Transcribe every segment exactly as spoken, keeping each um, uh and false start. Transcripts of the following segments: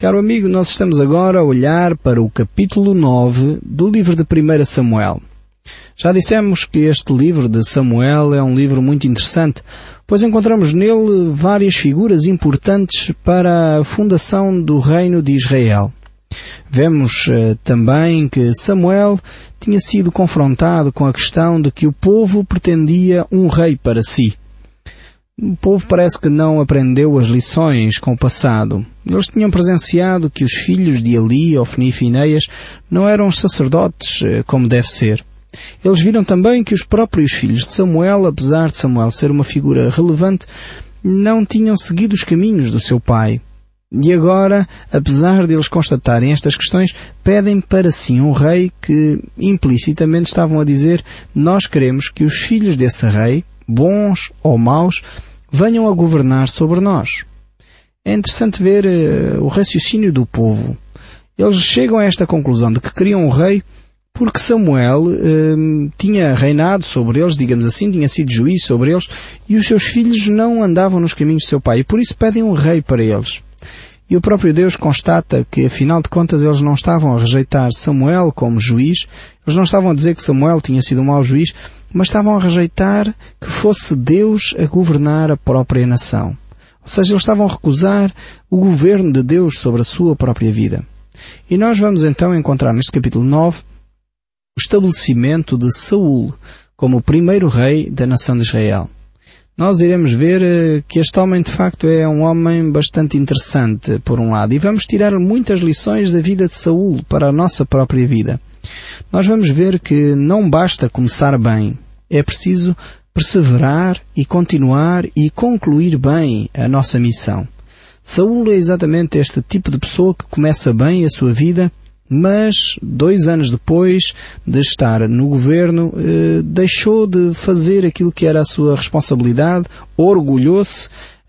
Caro amigo, nós estamos agora a olhar para o capítulo nove do livro de primeiro Samuel. Já dissemos que este livro de Samuel é um livro muito interessante, pois encontramos nele várias figuras importantes para a fundação do reino de Israel. Vemos uh, também que Samuel tinha sido confrontado com a questão de que o povo pretendia um rei para si. O povo parece que não aprendeu as lições com o passado. Eles tinham presenciado que os filhos de Eli, Ofni e Finéias não eram os sacerdotes como deve ser. Eles viram também que os próprios filhos de Samuel, apesar de Samuel ser uma figura relevante, não tinham seguido os caminhos do seu pai. E agora, apesar de eles constatarem estas questões, pedem para si um rei que implicitamente estavam a dizer: nós queremos que os filhos desse rei, bons ou maus, venham a governar sobre nós. É interessante ver uh, o raciocínio do povo. Eles chegam a esta conclusão de que queriam um rei porque Samuel uh, tinha reinado sobre eles, digamos assim, tinha sido juiz sobre eles, e os seus filhos não andavam nos caminhos de seu pai, e por isso pedem um rei para eles. E o próprio Deus constata que, afinal de contas, eles não estavam a rejeitar Samuel como juiz, eles não estavam a dizer que Samuel tinha sido um mau juiz, mas estavam a rejeitar que fosse Deus a governar a própria nação. Ou seja, eles estavam a recusar o governo de Deus sobre a sua própria vida. E nós vamos então encontrar neste capítulo nove o estabelecimento de Saul como o primeiro rei da nação de Israel. Nós iremos ver que este homem de facto é um homem bastante interessante, por um lado, e vamos tirar muitas lições da vida de Saul para a nossa própria vida. Nós vamos ver que não basta começar bem, é preciso perseverar e continuar e concluir bem a nossa missão. Saul é exatamente este tipo de pessoa que começa bem a sua vida, mas dois anos depois de estar no governo, eh, deixou de fazer aquilo que era a sua responsabilidade, orgulhou-se,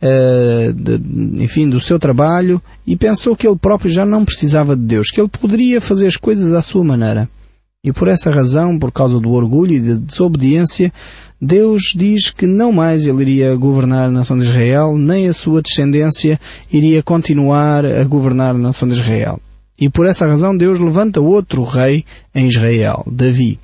eh, de, enfim, do seu trabalho e pensou que ele próprio já não precisava de Deus, que ele poderia fazer as coisas à sua maneira. E por essa razão, por causa do orgulho e da desobediência, Deus diz que não mais ele iria governar a nação de Israel, nem a sua descendência iria continuar a governar a nação de Israel. E por essa razão Deus levanta outro rei em Israel, Davi.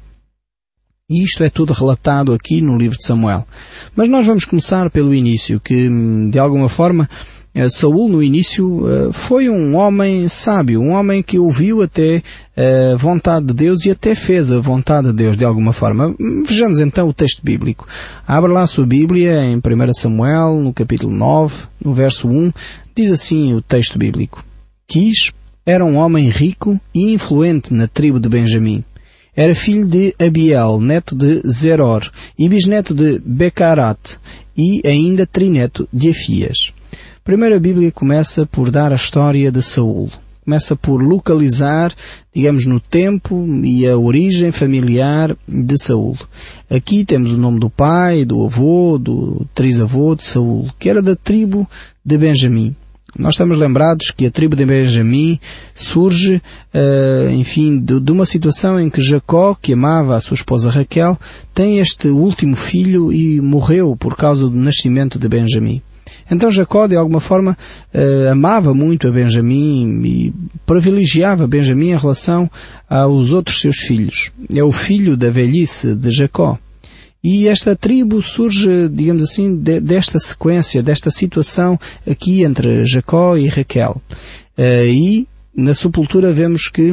E isto é tudo relatado aqui no livro de Samuel. Mas nós vamos começar pelo início, que de alguma forma Saul no início foi um homem sábio, um homem que ouviu até a vontade de Deus e até fez a vontade de Deus de alguma forma. Vejamos então o texto bíblico. Abra lá a sua Bíblia em primeiro Samuel, no capítulo nove, no verso um, diz assim o texto bíblico: Quis era um homem rico e influente na tribo de Benjamim. Era filho de Abiel, neto de Zeror, e bisneto de Becarat, e ainda trineto de Afias. Primeiro a Bíblia começa por dar a história de Saul. Começa por localizar, digamos, no tempo e a origem familiar de Saul. Aqui temos o nome do pai, do avô, do trisavô de Saul, que era da tribo de Benjamim. Nós estamos lembrados que a tribo de Benjamim surge, uh, enfim, de, de uma situação em que Jacó, que amava a sua esposa Raquel, tem este último filho e morreu por causa do nascimento de Benjamim. Então Jacó, de alguma forma, uh, amava muito a Benjamim e privilegiava Benjamim em relação aos outros seus filhos. É o filho da velhice de Jacó. E esta tribo surge, digamos assim, de, desta sequência, desta situação aqui entre Jacó e Raquel. Uh, e na sepultura vemos que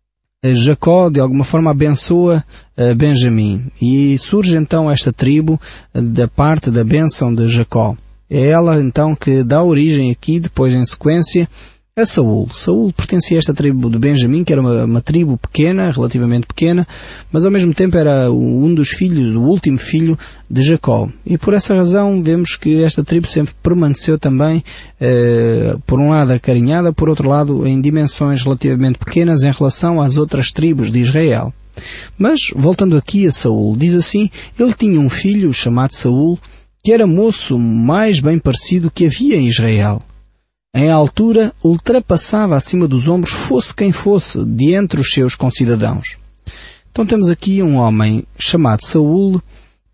Jacó, de alguma forma, abençoa uh, Benjamim. E surge então esta tribo uh, da parte da bênção de Jacó. É ela então que dá origem aqui, depois em sequência, a Saul. Saul pertencia a esta tribo de Benjamim, que era uma, uma tribo pequena, relativamente pequena, mas ao mesmo tempo era um dos filhos, o último filho de Jacó. E por essa razão vemos que esta tribo sempre permaneceu também, eh, por um lado acarinhada, por outro lado em dimensões relativamente pequenas em relação às outras tribos de Israel. Mas, voltando aqui a Saul, diz assim: ele tinha um filho chamado Saul, que era moço mais bem parecido que havia em Israel. Em altura, ultrapassava acima dos ombros, fosse quem fosse, de entre os seus concidadãos. Então temos aqui um homem chamado Saul, que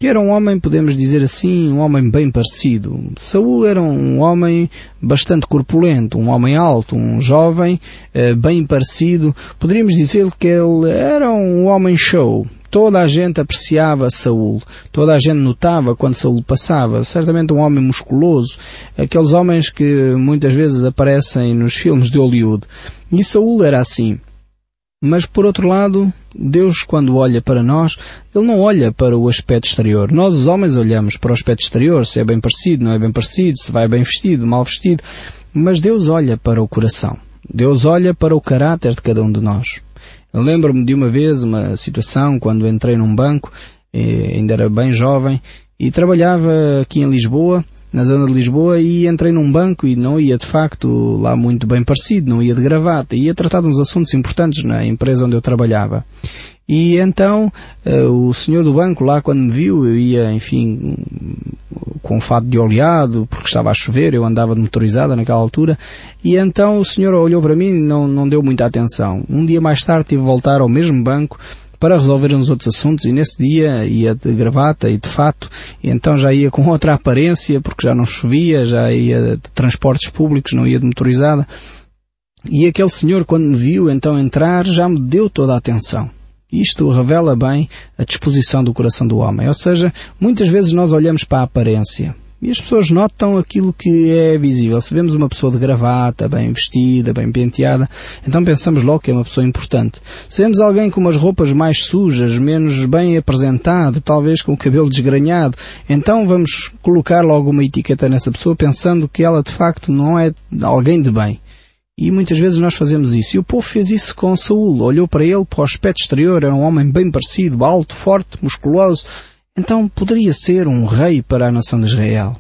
que era um homem, podemos dizer assim, um homem bem parecido. Saul era um homem bastante corpulento, um homem alto, um jovem eh, bem parecido. Poderíamos dizer que ele era um homem show. Toda a gente apreciava Saul. Toda a gente notava quando Saul passava. Certamente um homem musculoso. Aqueles homens que muitas vezes aparecem nos filmes de Hollywood. E Saul era assim. Mas, por outro lado, Deus, quando olha para nós, Ele não olha para o aspecto exterior. Nós, os homens, olhamos para o aspecto exterior, se é bem parecido, não é bem parecido, se vai bem vestido, mal vestido. Mas Deus olha para o coração. Deus olha para o caráter de cada um de nós. Eu lembro-me de uma vez, uma situação, quando entrei num banco, ainda era bem jovem, e trabalhava aqui em Lisboa, na zona de Lisboa, e entrei num banco e não ia de facto lá muito bem parecido, não ia de gravata, ia tratar de uns assuntos importantes na empresa onde eu trabalhava. E então o senhor do banco lá, quando me viu, eu ia, enfim, com um fato de oleado, porque estava a chover, eu andava de motorizada naquela altura, e então o senhor olhou para mim e não, não deu muita atenção. Um dia mais tarde tive de voltar ao mesmo banco para resolver uns outros assuntos, e nesse dia ia de gravata e de fato, e então já ia com outra aparência, porque já não chovia, já ia de transportes públicos, não ia de motorizada. E aquele senhor, quando me viu então entrar, já me deu toda a atenção. Isto revela bem a disposição do coração do homem. Ou seja, muitas vezes nós olhamos para a aparência e as pessoas notam aquilo que é visível. Se vemos uma pessoa de gravata, bem vestida, bem penteada, então pensamos logo que é uma pessoa importante. Se vemos alguém com umas roupas mais sujas, menos bem apresentado, talvez com o cabelo desgrenhado, então vamos colocar logo uma etiqueta nessa pessoa pensando que ela de facto não é alguém de bem. E muitas vezes nós fazemos isso. E o povo fez isso com Saul. Olhou para ele, para o aspecto exterior, era um homem bem parecido, alto, forte, musculoso. Então poderia ser um rei para a nação de Israel.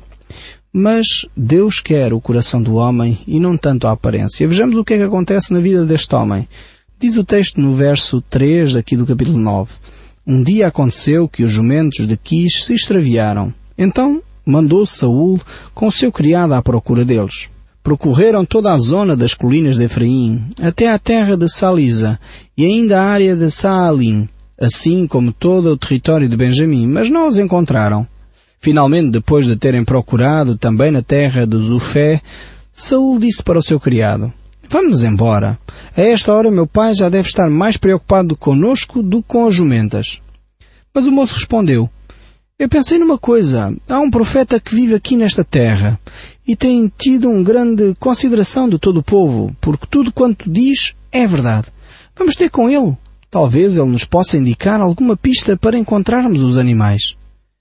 Mas Deus quer o coração do homem e não tanto a aparência. Vejamos o que é que acontece na vida deste homem. Diz o texto no verso três daqui do capítulo nove. Um dia aconteceu que os jumentos de Quis se extraviaram. Então mandou Saul com o seu criado à procura deles. Percorreram toda a zona das colinas de Efraim, até à terra de Salisa, e ainda a área de Saalim, assim como todo o território de Benjamim, mas não os encontraram. Finalmente, depois de terem procurado também na terra de Zufé, Saul disse para o seu criado, vamos embora. A esta hora meu pai já deve estar mais preocupado conosco do que com as jumentas. Mas o moço respondeu, eu pensei numa coisa, há um profeta que vive aqui nesta terra e tem tido uma grande consideração de todo o povo, porque tudo quanto diz é verdade. Vamos ter com ele. Talvez ele nos possa indicar alguma pista para encontrarmos os animais.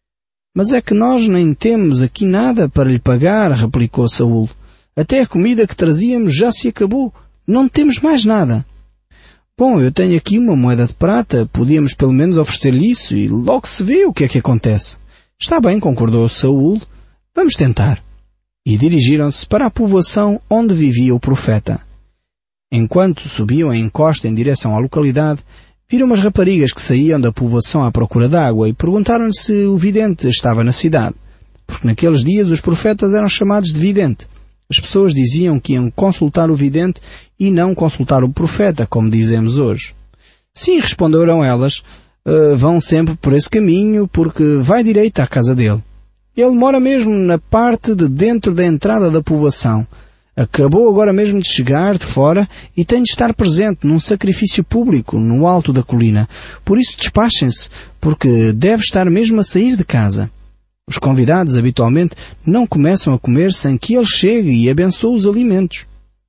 Mas é que nós nem temos aqui nada para lhe pagar, replicou Saul. Até a comida que trazíamos já se acabou. Não temos mais nada. Bom, eu tenho aqui uma moeda de prata, podíamos pelo menos oferecer-lhe isso e logo se vê o que é que acontece. Está bem, concordou Saul, vamos tentar. E dirigiram-se para a povoação onde vivia o profeta. Enquanto subiam a encosta em direção à localidade, viram umas raparigas que saíam da povoação à procura d'água e perguntaram-lhe se o vidente estava na cidade, porque naqueles dias os profetas eram chamados de vidente. As pessoas diziam que iam consultar o vidente e não consultar o profeta, como dizemos hoje. Sim, responderam elas, uh, vão sempre por esse caminho, porque vai direito à casa dele. Ele mora mesmo na parte de dentro da entrada da povoação. Acabou agora mesmo de chegar de fora e tem de estar presente num sacrifício público no alto da colina. Por isso despachem-se, porque deve estar mesmo a sair de casa. Os convidados, habitualmente, não começam a comer sem que ele chegue e abençoe os alimentos.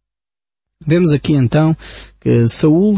Vemos aqui, então, que Saul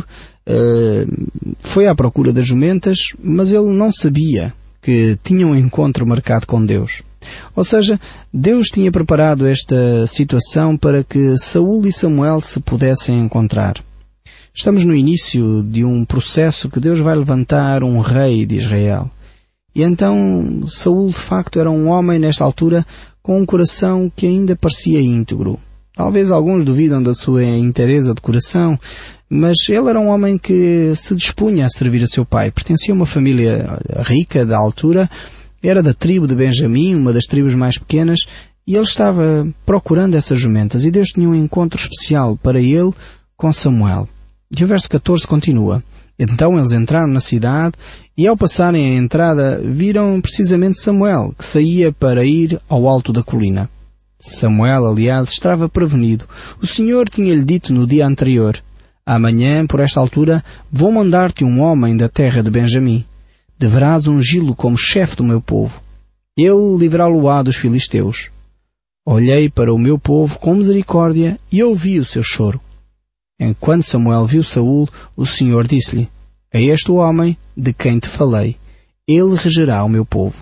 uh, foi à procura das jumentas, mas ele não sabia que tinha um encontro marcado com Deus. Ou seja, Deus tinha preparado esta situação para que Saul e Samuel se pudessem encontrar. Estamos no início de um processo que Deus vai levantar um rei de Israel. E então Saul de facto era um homem nesta altura com um coração que ainda parecia íntegro. Talvez alguns duvidam da sua inteireza de coração, mas ele era um homem que se dispunha a servir a seu pai. Pertencia a uma família rica da altura, era da tribo de Benjamim, uma das tribos mais pequenas, e ele estava procurando essas jumentas, e Deus tinha um encontro especial para ele com Samuel. E o verso catorze continua. Então eles entraram na cidade e, ao passarem a entrada, viram precisamente Samuel, que saía para ir ao alto da colina. Samuel, aliás, estava prevenido. O Senhor tinha-lhe dito no dia anterior: amanhã, por esta altura, vou mandar-te um homem da terra de Benjamim. Deverás ungí-lo como chefe do meu povo. Ele livrá-lo-á dos filisteus. Olhei para o meu povo com misericórdia e ouvi o seu choro. Enquanto Samuel viu Saul, o Senhor disse-lhe: é este o homem de quem te falei. Ele regerá o meu povo.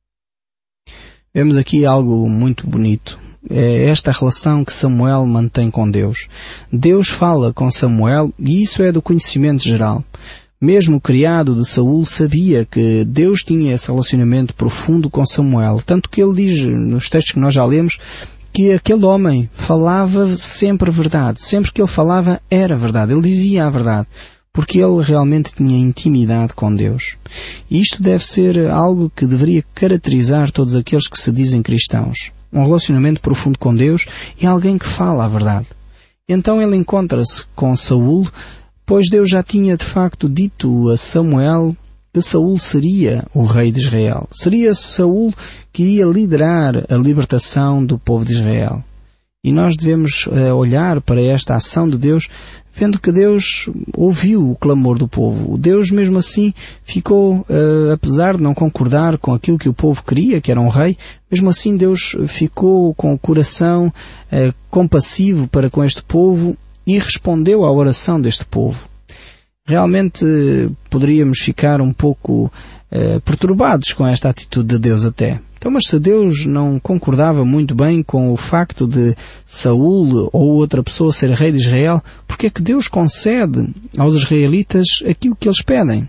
Vemos aqui algo muito bonito. É esta relação que Samuel mantém com Deus. Deus fala com Samuel e isso é do conhecimento geral. Mesmo o criado de Saul sabia que Deus tinha esse relacionamento profundo com Samuel. Tanto que ele diz, nos textos que nós já lemos, que aquele homem falava sempre verdade. Sempre que ele falava era verdade. Ele dizia a verdade. Porque ele realmente tinha intimidade com Deus. E isto deve ser algo que deveria caracterizar todos aqueles que se dizem cristãos. Um relacionamento profundo com Deus e alguém que fala a verdade. Então ele encontra-se com Saul, pois Deus já tinha de facto dito a Samuel que Saul seria o rei de Israel. Seria Saul que iria liderar a libertação do povo de Israel. E nós devemos uh, olhar para esta ação de Deus, vendo que Deus ouviu o clamor do povo. Deus, mesmo assim, ficou, uh, apesar de não concordar com aquilo que o povo queria, que era um rei, mesmo assim Deus ficou com o coração uh, compassivo para com este povo e respondeu à oração deste povo. Realmente poderíamos ficar um pouco uh, perturbados com esta atitude de Deus até. Então, mas se Deus não concordava muito bem com o facto de Saul ou outra pessoa ser rei de Israel, porque é que Deus concede aos israelitas aquilo que eles pedem?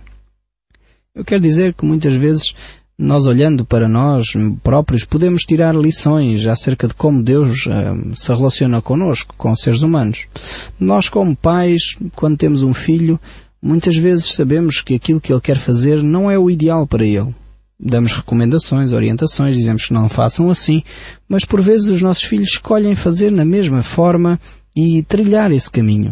Eu quero dizer que muitas vezes nós, olhando para nós próprios, podemos tirar lições acerca de como Deus uh, se relaciona connosco, com os seres humanos. Nós, como pais, quando temos um filho, muitas vezes sabemos que aquilo que ele quer fazer não é o ideal para ele. Damos recomendações, orientações, dizemos que não façam assim, mas por vezes os nossos filhos escolhem fazer na mesma forma e trilhar esse caminho.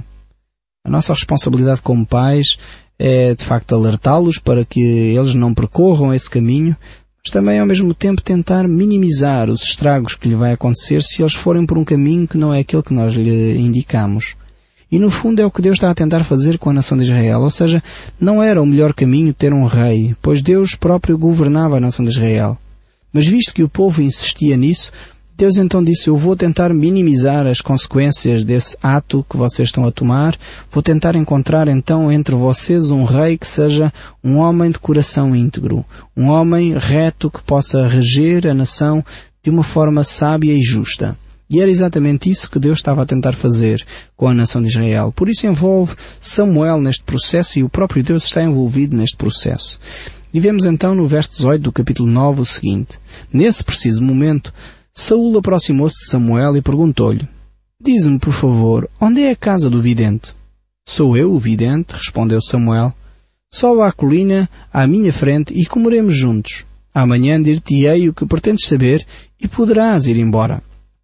A nossa responsabilidade como pais é, de facto, alertá-los para que eles não percorram esse caminho, mas também, ao mesmo tempo, tentar minimizar os estragos que lhe vai acontecer se eles forem por um caminho que não é aquele que nós lhe indicamos. E no fundo é o que Deus está a tentar fazer com a nação de Israel. Ou seja, não era o melhor caminho ter um rei, pois Deus próprio governava a nação de Israel. Mas visto que o povo insistia nisso, Deus então disse: eu vou tentar minimizar as consequências desse ato que vocês estão a tomar. Vou tentar encontrar então entre vocês um rei que seja um homem de coração íntegro. Um homem reto que possa reger a nação de uma forma sábia e justa. E era exatamente isso que Deus estava a tentar fazer com a nação de Israel. Por isso envolve Samuel neste processo e o próprio Deus está envolvido neste processo. E vemos então no verso dezoito do capítulo nove o seguinte: nesse preciso momento, Saul aproximou-se de Samuel e perguntou-lhe: dize-me, por favor, onde é a casa do vidente? Sou eu o vidente, respondeu Samuel. Sobe à colina à minha frente e comeremos juntos. Amanhã dir-te-ei o que pretendes saber e poderás ir embora.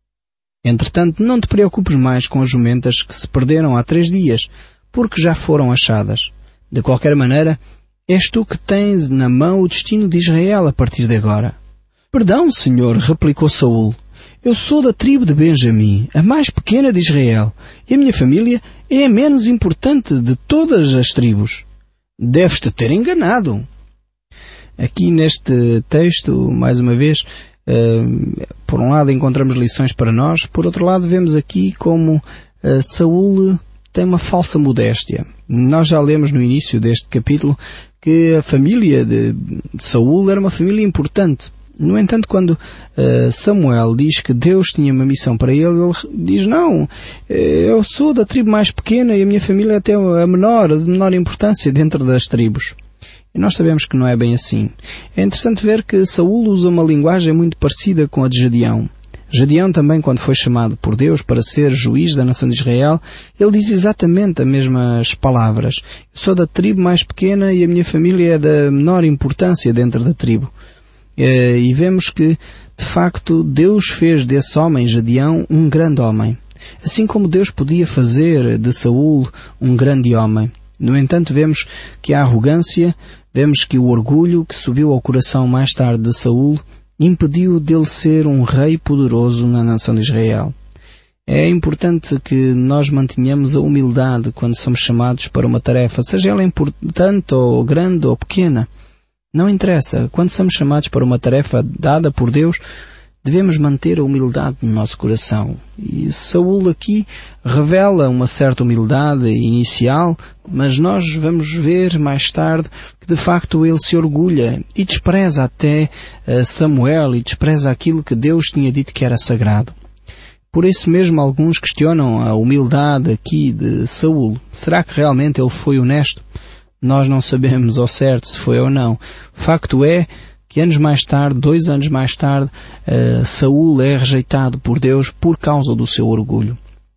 Entretanto, não te preocupes mais com as jumentas que se perderam há três dias, porque já foram achadas. De qualquer maneira, és tu que tens na mão o destino de Israel a partir de agora. Perdão, senhor, replicou Saul. Eu sou da tribo de Benjamim, a mais pequena de Israel, e a minha família é a menos importante de todas as tribos. Deves-te ter enganado. Aqui neste texto, mais uma vez, Uh, por um lado encontramos lições para nós, por outro lado vemos aqui como uh, Saul tem uma falsa modéstia. Nós já lemos no início deste capítulo que a família de Saul era uma família importante. No entanto, quando uh, Samuel diz que Deus tinha uma missão para ele, ele diz: não, eu sou da tribo mais pequena e a minha família é até a menor, de menor importância dentro das tribos. E nós sabemos que não é bem assim. É interessante ver que Saul usa uma linguagem muito parecida com a de Gedeão. Gedeão também, quando foi chamado por Deus para ser juiz da nação de Israel, ele diz exatamente as mesmas palavras. Eu sou da tribo mais pequena e a minha família é da menor importância dentro da tribo. E vemos que, de facto, Deus fez desse homem, Gedeão, um grande homem. Assim como Deus podia fazer de Saul um grande homem. No entanto, vemos que a arrogância, vemos que o orgulho que subiu ao coração mais tarde de Saul impediu dele ser um rei poderoso na nação de Israel. É importante que nós mantenhamos a humildade quando somos chamados para uma tarefa, seja ela importante ou grande ou pequena. Não interessa. Quando somos chamados para uma tarefa dada por Deus, devemos manter a humildade no nosso coração. E Saul aqui revela uma certa humildade inicial, mas nós vamos ver mais tarde que de facto ele se orgulha e despreza até Samuel e despreza aquilo que Deus tinha dito que era sagrado. Por isso mesmo alguns questionam a humildade aqui de Saul. Será que realmente ele foi honesto? Nós não sabemos ao certo se foi ou não. Facto é que anos mais tarde, dois anos mais tarde, uh, Saul é rejeitado por Deus por causa do seu orgulho.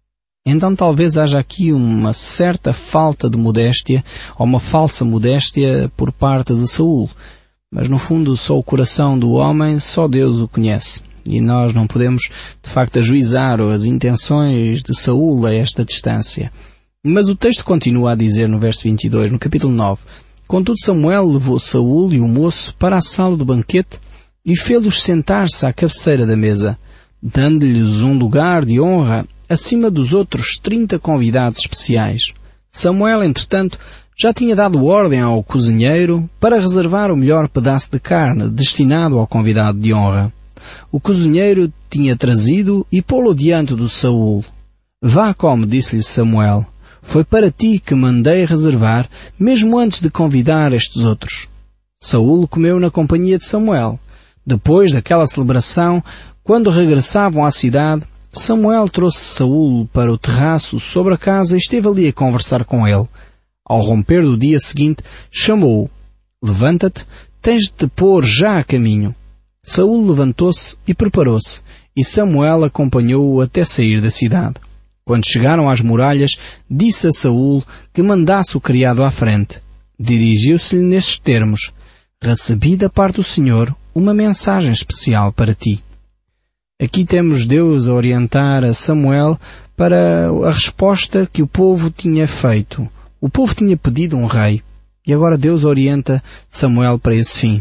Então talvez haja aqui uma certa falta de modéstia, ou uma falsa modéstia por parte de Saul. Mas no fundo só o coração do homem, só Deus o conhece. E nós não podemos, de facto, ajuizar as intenções de Saul a esta distância. Mas o texto continua a dizer no verso vinte e dois, no capítulo nove, Contudo Samuel levou Saul e o moço para a sala do banquete e fê-los sentar-se à cabeceira da mesa, dando-lhes um lugar de honra acima dos outros trinta convidados especiais. Samuel, entretanto, já tinha dado ordem ao cozinheiro para reservar o melhor pedaço de carne destinado ao convidado de honra. O cozinheiro tinha trazido e pô-lo diante do Saul. Vá, come, disse-lhe Samuel. Foi para ti que mandei reservar, mesmo antes de convidar estes outros. Saul comeu na companhia de Samuel. Depois daquela celebração, quando regressavam à cidade, Samuel trouxe Saul para o terraço sobre a casa e esteve ali a conversar com ele. Ao romper do dia seguinte, chamou-o. Levanta-te, tens de te pôr já a caminho. Saul levantou-se e preparou-se, e Samuel acompanhou-o até sair da cidade. Quando chegaram às muralhas, disse a Saul que mandasse o criado à frente. Dirigiu-se-lhe nestes termos: Recebi da parte do Senhor uma mensagem especial para ti. Aqui temos Deus a orientar a Samuel para a resposta que o povo tinha feito. O povo tinha pedido um rei, e agora Deus orienta Samuel para esse fim.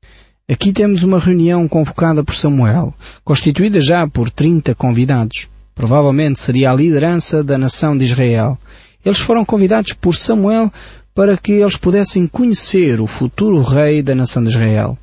Aqui temos uma reunião convocada por Samuel, constituída já por trinta convidados. Provavelmente seria a liderança da nação de Israel. Eles foram convidados por Samuel para que eles pudessem conhecer o futuro rei da nação de Israel.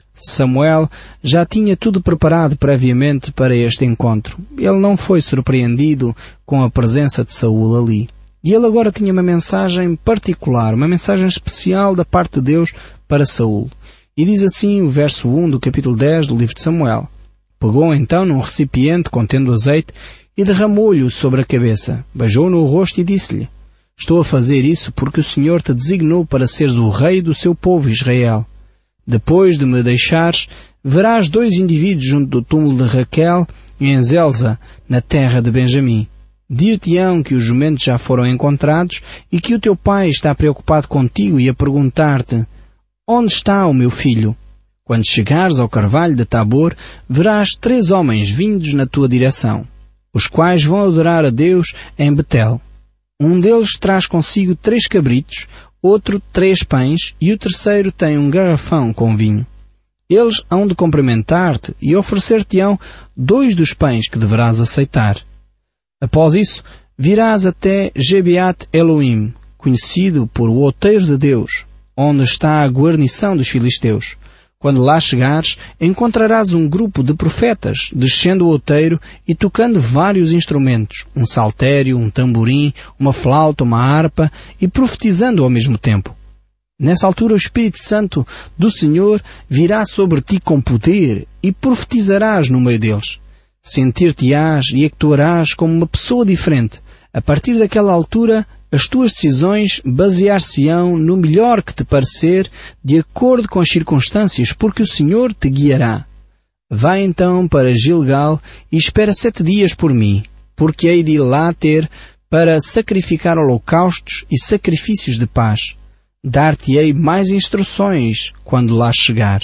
Samuel já tinha tudo preparado previamente para este encontro. Ele não foi surpreendido com a presença de Saul ali. E ele agora tinha uma mensagem particular, uma mensagem especial da parte de Deus para Saul. E diz assim o verso um do capítulo dez do livro de Samuel. Pegou então num recipiente contendo azeite e derramou-lhe sobre a cabeça. Beijou no rosto e disse-lhe: Estou a fazer isso porque o Senhor te designou para seres o rei do seu povo Israel. Depois de me deixares, verás dois indivíduos junto do túmulo de Raquel em Zelza, na terra de Benjamim. Dir-te-ão que os jumentos já foram encontrados e que o teu pai está preocupado contigo e a perguntar-te: Onde está o meu filho? Quando chegares ao carvalho de Tabor, verás três homens vindos na tua direção, os quais vão adorar a Deus em Betel. Um deles traz consigo três cabritos, outro três pães e o terceiro tem um garrafão com vinho. Eles hão de cumprimentar-te e oferecer-te-ão dois dos pães que deverás aceitar. Após isso, virás até Gebeat Elohim, conhecido por o outeiro de Deus, onde está a guarnição dos filisteus. Quando lá chegares, encontrarás um grupo de profetas descendo o outeiro e tocando vários instrumentos, um saltério, um tamborim, uma flauta, uma harpa, e profetizando ao mesmo tempo. Nessa altura o Espírito Santo do Senhor virá sobre ti com poder e profetizarás no meio deles. Sentir-te-ás e actuarás como uma pessoa diferente. A partir daquela altura, as tuas decisões basear-se-ão no melhor que te parecer, de acordo com as circunstâncias, porque o Senhor te guiará. Vai então para Gilgal e espera sete dias por mim, porque hei de ir lá ter para sacrificar holocaustos e sacrifícios de paz. Dar-te-ei mais instruções quando lá chegar.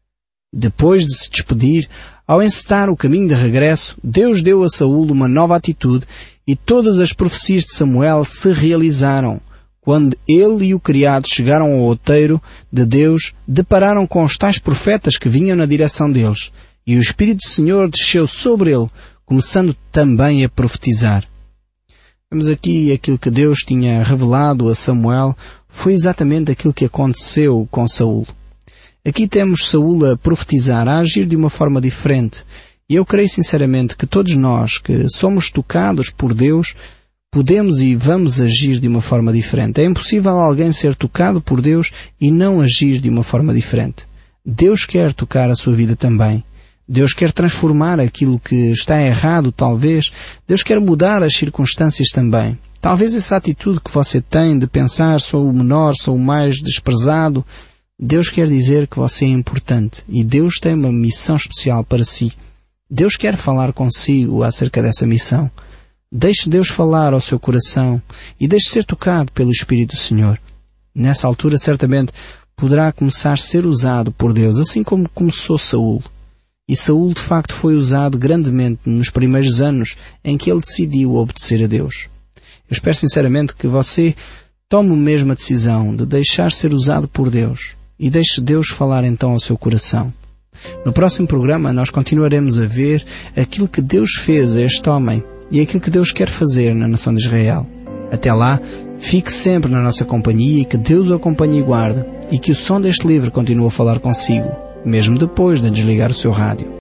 Depois de se despedir, ao encetar o caminho de regresso, Deus deu a Saul uma nova atitude e todas as profecias de Samuel se realizaram, Quando ele e o criado chegaram ao outeiro de Deus, depararam com os tais profetas que vinham na direção deles, e o Espírito do Senhor desceu sobre ele, começando também a profetizar. Vemos aqui aquilo que Deus tinha revelado a Samuel foi exatamente aquilo que aconteceu com Saul. Aqui temos Saul a profetizar, a agir de uma forma diferente. E eu creio sinceramente que todos nós que somos tocados por Deus, podemos e vamos agir de uma forma diferente. É impossível alguém ser tocado por Deus e não agir de uma forma diferente. Deus quer tocar a sua vida também. Deus quer transformar aquilo que está errado, talvez. Deus quer mudar as circunstâncias também. Talvez essa atitude que você tem de pensar sou o menor, sou o mais desprezado, Deus quer dizer que você é importante e Deus tem uma missão especial para si. Deus quer falar consigo acerca dessa missão. Deixe Deus falar ao seu coração e deixe ser tocado pelo Espírito do Senhor. Nessa altura, certamente, poderá começar a ser usado por Deus, assim como começou Saul. E Saul, de facto, foi usado grandemente nos primeiros anos em que ele decidiu obedecer a Deus. Eu espero sinceramente que você tome mesmo a decisão de deixar ser usado por Deus e deixe Deus falar então ao seu coração. No próximo programa nós continuaremos a ver aquilo que Deus fez a este homem e aquilo que Deus quer fazer na nação de Israel. Até lá, fique sempre na nossa companhia e que Deus o acompanhe e guarde e que o som deste livro continue a falar consigo, mesmo depois de desligar o seu rádio.